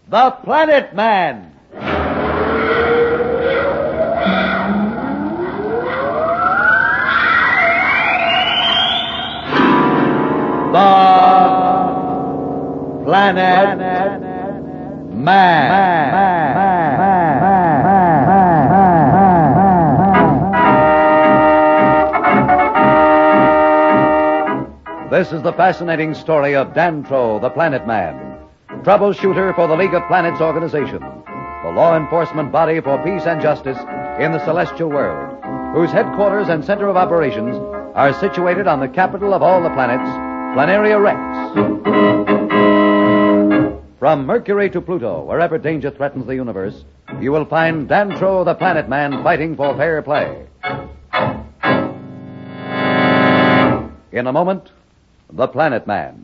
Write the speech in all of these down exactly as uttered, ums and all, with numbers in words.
The Planet Man. The Planet Man. This is the fascinating story of Dantro, the Planet Man, troubleshooter for the League of Planets organization, the law enforcement body for peace and justice in the celestial world, whose headquarters and center of operations are situated on the capital of all the planets, Planaria Rex. From Mercury to Pluto, wherever danger threatens the universe, you will find Dantro, the Planet Man, fighting for fair play. In a moment, The Planet Man.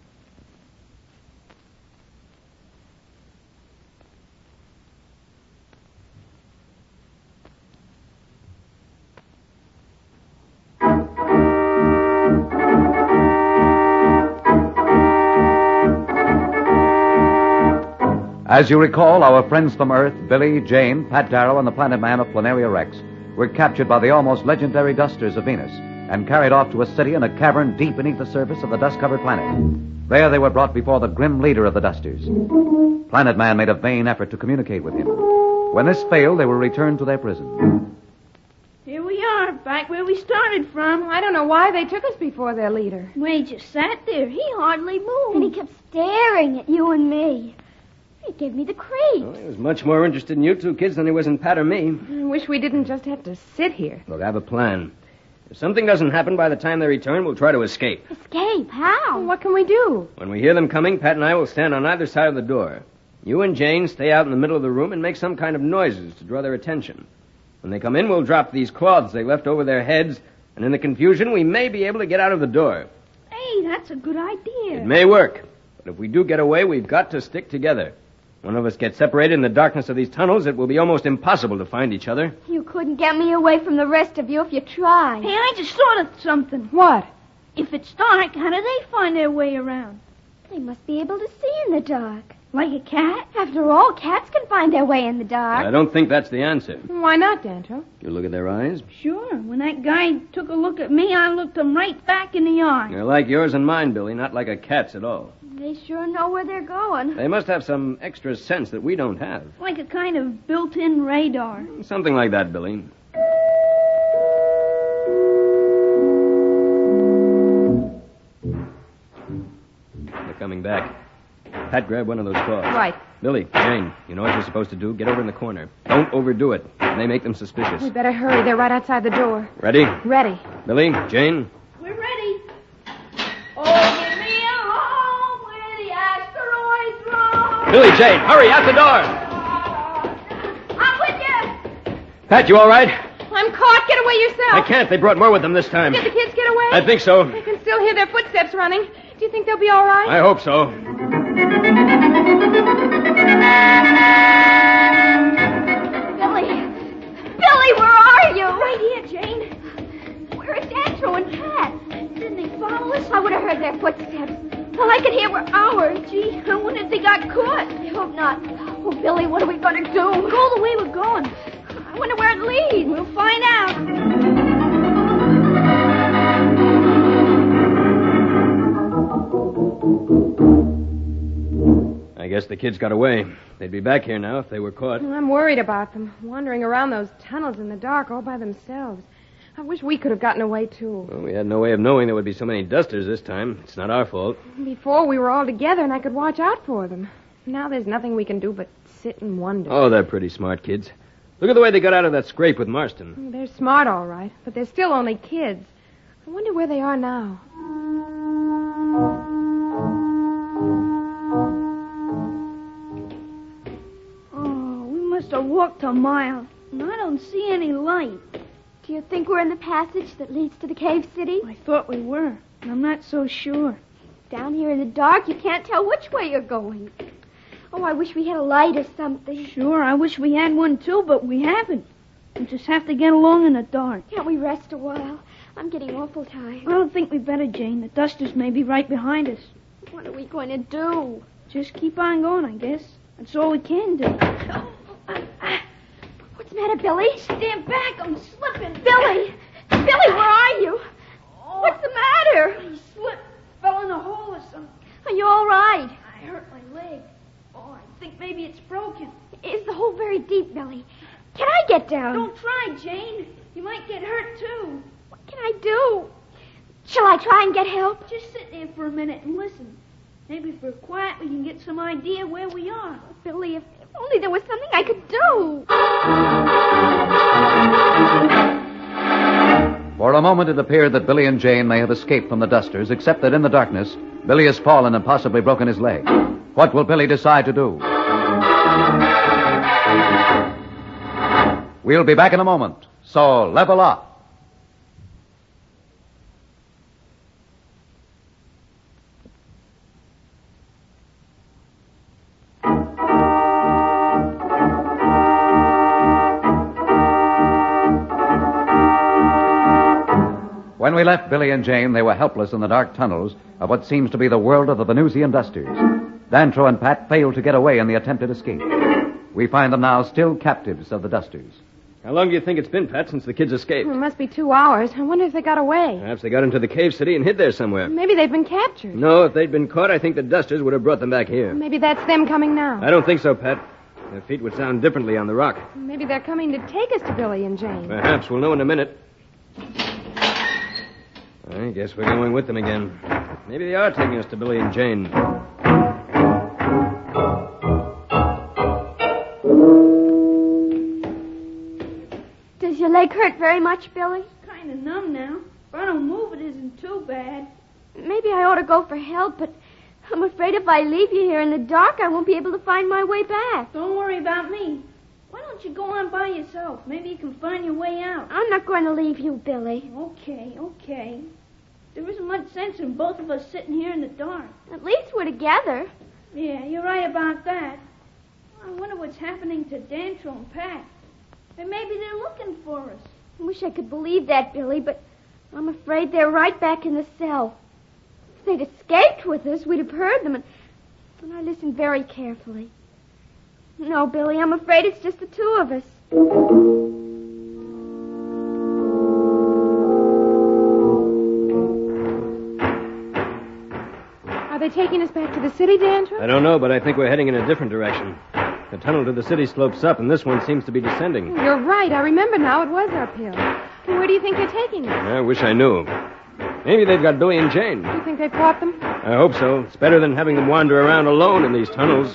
As you recall, our friends from Earth, Billy, Jane, Pat Darrow, and the Planet Man of Planaria Rex, were captured by the almost legendary Dusters of Venus and carried off to a city in a cavern deep beneath the surface of the dust-covered planet. There they were brought before the grim leader of the Dusters. Planet Man made a vain effort to communicate with him. When this failed, they were returned to their prison. Here we are, back where we started from. I don't know why they took us before their leader. We just sat there. He hardly moved. And he kept staring at you and me. He gave me the creeps. Well, he was much more interested in you two kids than he was in Pat or me. I wish we didn't just have to sit here. Look, I have a plan. If something doesn't happen by the time they return, we'll try to escape. Escape? How? Well, what can we do? When we hear them coming, Pat and I will stand on either side of the door. You and Jane stay out in the middle of the room and make some kind of noises to draw their attention. When they come in, we'll drop these cloths they left over their heads, and in the confusion, we may be able to get out of the door. Hey, that's a good idea. It may work, but if we do get away, we've got to stick together. One of us gets separated in the darkness of these tunnels, it will be almost impossible to find each other. You couldn't get me away from the rest of you if you tried. Hey, I just thought of something. What? If it's dark, how do they find their way around? They must be able to see in the dark. Like a cat? After all, cats can find their way in the dark. I don't think that's the answer. Why not, Dantro? You look at their eyes. Sure. When that guy took a look at me, I looked him right back in the eye. They're like yours and mine, Billy, not like a cat's at all. They sure know where they're going. They must have some extra sense that we don't have. Like a kind of built-in radar. Something like that, Billy. They're coming back. Pat, grab one of those cloths. Right. Billy, Jane, you know what you're supposed to do? Get over in the corner. Don't overdo it. It may make them suspicious. We better hurry. They're right outside the door. Ready? Ready. Billy, Jane. We're ready. Oh, give me a home where the asteroids roll. Billy, Jane, hurry, out the door. I'm with you. Pat, you all right? I'm caught. Get away yourself. I can't. They brought more with them this time. Did the kids get away? I think so. I can still hear their footsteps running. Do you think they'll be all right? I hope so. Billy! Billy, where are you? Right here, Jane. Where are Dantro and Pat? Didn't they follow us? I would have heard their footsteps. All I could hear were ours. Gee, I wonder if they got caught. I hope not. Oh, Billy, what are we going to do? Go the way we're going. I wonder where it leads. We'll find out. I guess the kids got away. They'd be back here now if they were caught. I'm worried about them, wandering around those tunnels in the dark all by themselves. I wish we could have gotten away, too. Well, we had no way of knowing there would be so many dusters this time. It's not our fault. Before, we were all together, and I could watch out for them. Now there's nothing we can do but sit and wonder. Oh, they're pretty smart kids. Look at the way they got out of that scrape with Marston. They're smart, all right, but they're still only kids. I wonder where they are now. Oh, we must have walked a mile, and I don't see any light. Do you think we're in the passage that leads to the cave city? I thought we were, but I'm not so sure. Down here in the dark, you can't tell which way you're going. Oh, I wish we had a light or something. Sure, I wish we had one too, but we haven't. We just have to get along in the dark. Can't we rest a while? I'm getting awful tired. I don't think we better, Jane. The dusters may be right behind us. What are we going to do? Just keep on going, I guess. That's all we can do. What's the matter, Billy? Stand back, I'm slipping. Billy! Billy, where are you? Oh, What's the matter? I slipped, fell in a hole or something. Are you all right? I hurt my leg. Oh, I think maybe it's broken. Is the hole very deep, Billy? Can I get down? Don't try, Jane. You might get hurt, too. What can I do? Shall I try and get help? Just sit there for a minute and listen. Maybe if we're quiet, we can get some idea where we are. Oh, Billy, if only there was something I could do. For a moment, it appeared that Billy and Jane may have escaped from the dusters, except that in the darkness, Billy has fallen and possibly broken his leg. What will Billy decide to do? We'll be back in a moment, so level up. When we left Billy and Jane, they were helpless in the dark tunnels of what seems to be the world of the Venusian dusters. Dantro and Pat failed to get away in the attempted escape. We find them now still captives of the dusters. How long do you think it's been, Pat, since the kids escaped? It must be two hours. I wonder if they got away. Perhaps they got into the cave city and hid there somewhere. Maybe they've been captured. No, if they'd been caught, I think the dusters would have brought them back here. Maybe that's them coming now. I don't think so, Pat. Their feet would sound differently on the rock. Maybe they're coming to take us to Billy and Jane. Perhaps. We'll know in a minute. I guess we're going with them again. Maybe they are taking us to Billy and Jane. Does your leg hurt very much, Billy? Kind of numb now. If I don't move, it isn't too bad. Maybe I ought to go for help, but I'm afraid if I leave you here in the dark, I won't be able to find my way back. Don't worry about me. Why don't you go on by yourself? Maybe you can find your way out. I'm not going to leave you, Billy. Okay, okay. There isn't much sense in both of us sitting here in the dark. At least we're together. Yeah, you're right about that. I wonder what's happening to Dantro and Pat. And maybe they're looking for us. I wish I could believe that, Billy, but I'm afraid they're right back in the cell. If they'd escaped with us, we'd have heard them, and, and I listened very carefully. No, Billy, I'm afraid it's just the two of us. Are they taking us back to the city, Dantro? I don't know, but I think we're heading in a different direction. The tunnel to the city slopes up, and this one seems to be descending. You're right. I remember now. It was uphill. Where do you think they're taking us? I wish I knew. Maybe they've got Billy and Jane. Do you think they've caught them? I hope so. It's better than having them wander around alone in these tunnels.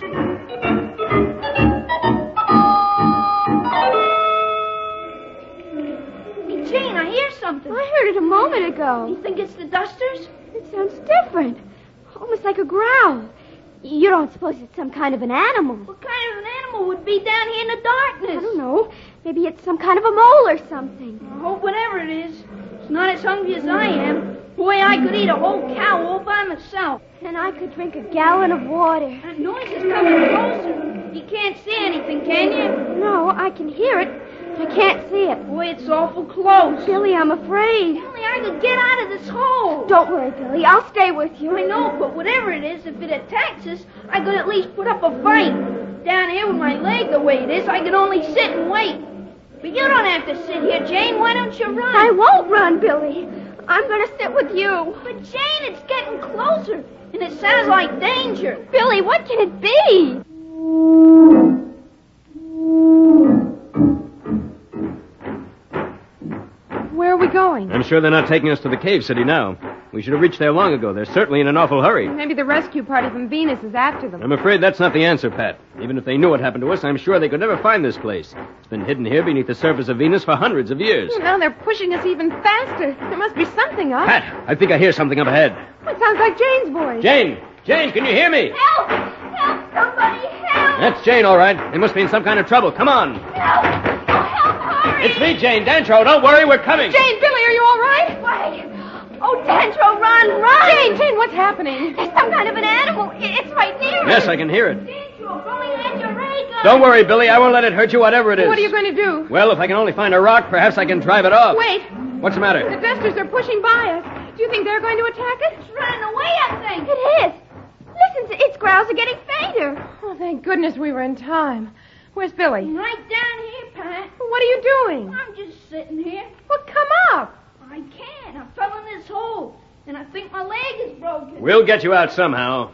Hey, Jane, I hear something. I heard it a moment ago. You think it's the dusters? It sounds different. Almost like a growl. You don't suppose it's some kind of an animal? What kind of an animal would be down here in the darkness? I don't know. Maybe it's some kind of a mole or something. I hope whatever it is, it's not as hungry as I am. Boy, I could eat a whole cow all by myself. And I could drink a gallon of water. That noise is coming closer. You can't see anything, can you? No, I can hear it. I can't see it. Boy, it's awful close. Billy, I'm afraid. Only I could get out of this hole. Don't worry, Billy. I'll stay with you. I know, but whatever it is, if it attacks us, I could at least put up a fight. Down here with my leg the way it is, I can only sit and wait. But you don't have to sit here, Jane. Why don't you run? I won't run, Billy. I'm going to sit with you. But, Jane, it's getting closer, and it sounds like danger. Billy, what can it be? Where are we going? I'm sure they're not taking us to the cave city now. We should have reached there long ago. They're certainly in an awful hurry. Maybe the rescue party from Venus is after them. I'm afraid that's not the answer, Pat. Even if they knew what happened to us, I'm sure they could never find this place. It's been hidden here beneath the surface of Venus for hundreds of years. Well, now they're pushing us even faster. There must be something up. Pat, I think I hear something up ahead. It sounds like Jane's voice. Jane! Jane, can you hear me? Help! Help! Somebody help! That's Jane, all right. They must be in some kind of trouble. Come on. Help! Oh, help! Hurry! It's me, Jane. Dantro, don't worry. We're coming. Jane, Billy, are you all right? Wait! Oh, Dantro, run, run! Jane, Jane, what's happening? There's some kind of an animal. It's right near us. Yes, I can hear it. Dantro, Billy had your ray gun. Don't worry, Billy. I won't let it hurt you, whatever it is. What are you going to do? Well, if I can only find a rock, perhaps I can drive it off. Wait. What's the matter? The dusters are pushing by us. Do you think they're going to attack us? It's running away, I think. It is. Listen, its growls are getting fainter. Oh, thank Thank goodness we were in time. Where's Billy? Right down here, Pat. What are you doing? I'm just sitting here. Well, come up. I can't. I fell in this hole, and I think my leg is broken. We'll get you out somehow.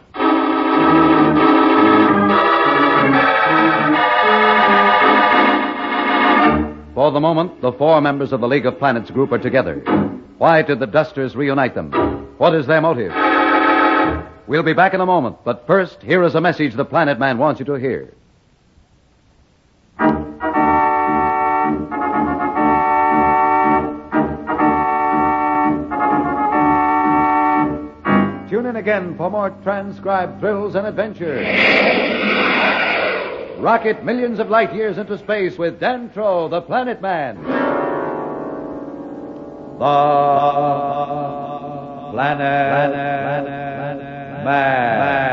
For the moment, the four members of the League of Planets group are together. Why did the Dusters reunite them? What is their motive? We'll be back in a moment, but first, here is a message the Planet Man wants you to hear. Tune in again for more transcribed thrills and adventures. Rocket millions of light years into space with Dan Trow, the Planet Man. The Planet, Planet Man.